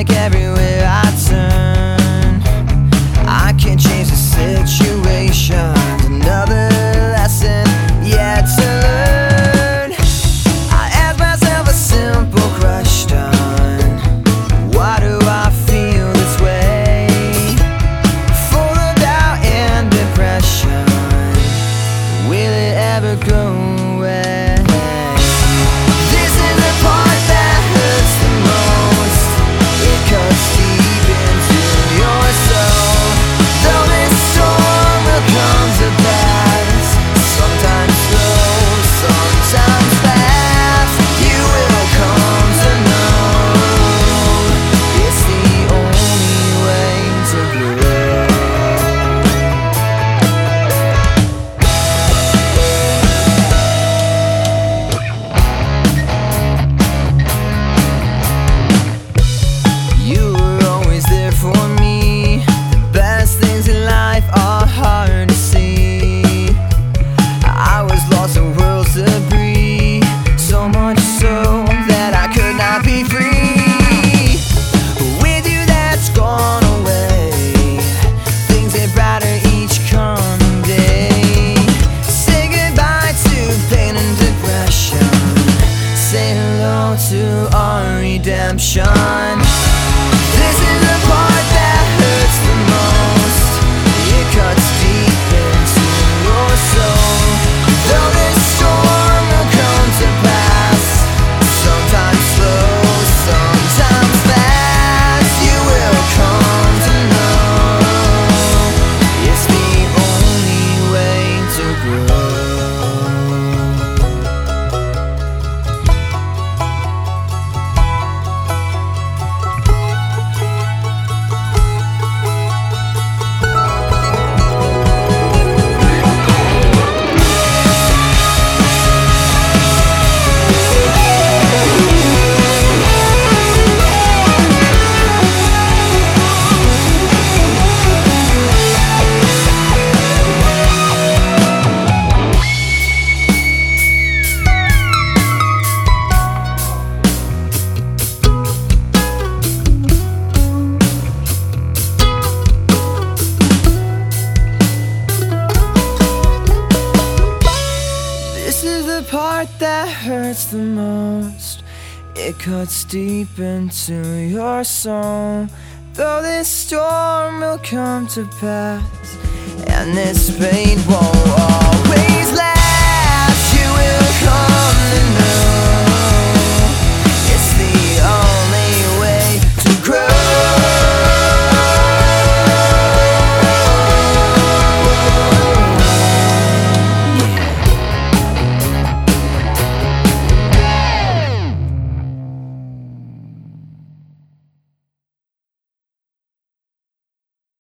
like everywhere I turn, I can't change the situation. Another lesson yet to learn. I ask myself a simple question: why do I feel this way? Full of doubt and depression, will it ever go away? This is the part that hurts the most. It cuts deep into your soul. Though this storm will come to pass, sometimes slow, sometimes fast, you will come to know it's the only way to grow. You were always there for me. The best things in life are hard to see. I was lost in worlds to breathe, so much so that I could not be free. With you that's gone away, things get brighter each coming day. Say goodbye to pain and depression, say hello to our redemption. This is the part that hurts the most. It cuts deep into your soul. Though this storm will come to pass, sometimes slow, sometimes fast, you will come to know it's the only way to grow. This is the part that hurts the most. It cuts deep into your soul. Though this storm will come to pass, and this pain won't always